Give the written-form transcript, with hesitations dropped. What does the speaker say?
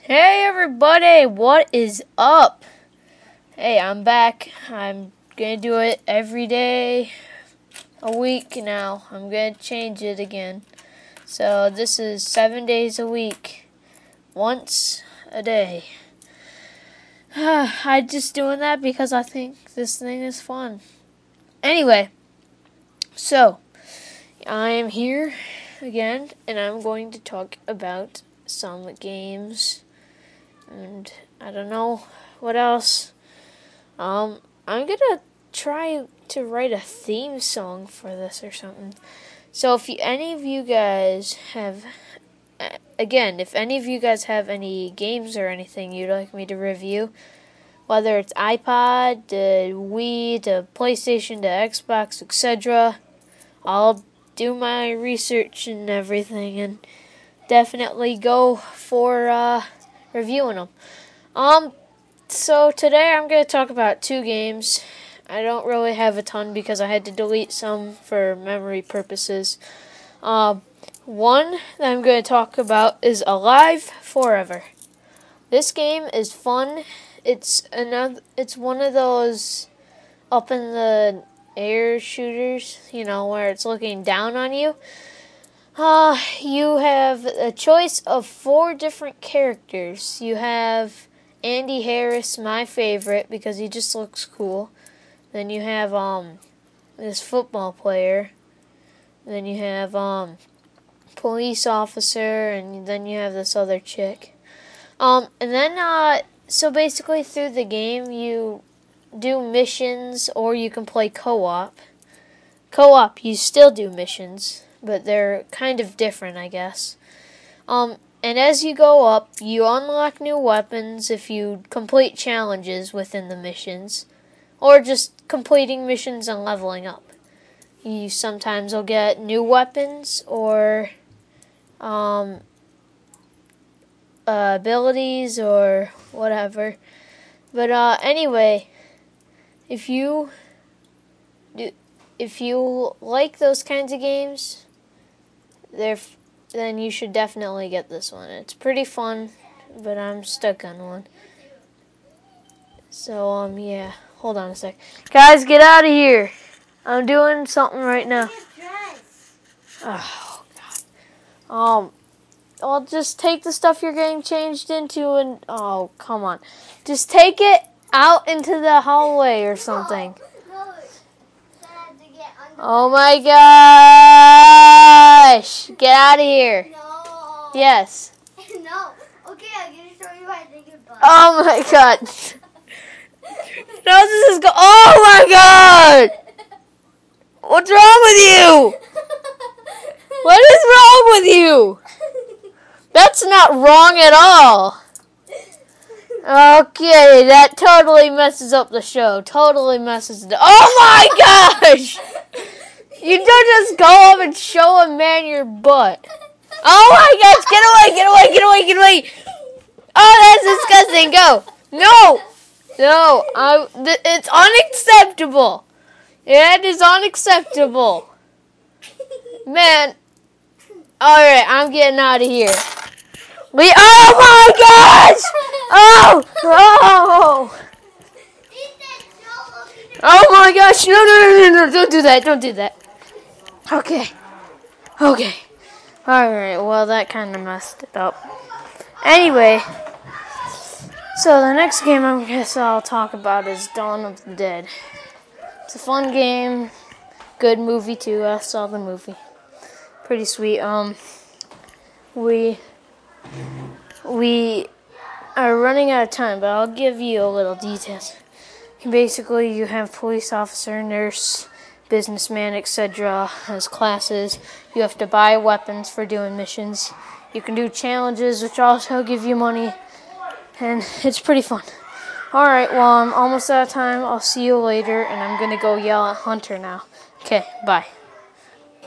Hey everybody, what is up? Hey, I'm back. I'm gonna do it every day, a week now. I'm gonna change it again. So this is 7 days a week, once a day. I'm just doing that because I think this thing is fun. Anyway, so I am here again, and I'm going to talk about some games. And I don't know what else. I'm gonna try to write a theme song for this or something. So if any of you guys have, if any of you guys have any games or anything you'd like me to review, whether it's iPod, the Wii, the PlayStation, the Xbox, etc., I'll do my research and everything and definitely go for reviewing them. So today I'm going to talk about two games. I don't really have a ton because I had to delete some for memory purposes. One that I'm going to talk about is Alive Forever. This game is fun. It's one of those up in the air shooters, where it's looking down on you. You have a choice of 4 different characters. You have Andy Harris, my favorite, because he just looks cool. Then you have this football player. Then you have police officer, and then you have this other chick. And then so basically through the game you do missions, or you can play co-op. Co-op, you still do missions, but they're kind of different, I guess. And as you go up, you unlock new weapons if you complete challenges within the missions, or just completing missions and leveling up. You sometimes will get new weapons or abilities or whatever. But anyway, if you like those kinds of games, then you should definitely get this one. It's pretty fun, but I'm stuck on one. So, yeah. Hold on a sec. Guys, get out of here. I'm doing something right now. Oh, God. Well, just take the stuff you're getting changed into and... Oh, come on. Just take it out into the hallway or something. Oh my gosh! Get out of here. No. Yes. No. Okay, I'm going to show you how to take your butt. Oh my god. No, this is oh my god! What's wrong with you? What is wrong with you? That's not wrong at all. Okay, that totally messes up the show. Totally messes it up. Oh my gosh! You don't just go up and show a man your butt. Oh my gosh, get away, get away, get away, get away. Oh, that's disgusting. Go. No, it's unacceptable. It is unacceptable. Man, alright, I'm getting out of here. Oh my gosh! Oh! Oh my gosh, no, don't do that, don't do that. Okay. Alright, well, that kind of messed it up. Anyway, so the next game I guess I'll talk about is Dawn of the Dead. It's a fun game, good movie too. I saw the movie. Pretty sweet. We are running out of time, but I'll give you a little details. Basically, you have police officer, nurse, businessman, etc. as classes. You have to buy weapons for doing missions. You can do challenges, which also give you money, and it's pretty fun. Alright, well, I'm almost out of time. I'll see you later, and I'm going to go yell at Hunter now. Okay, bye.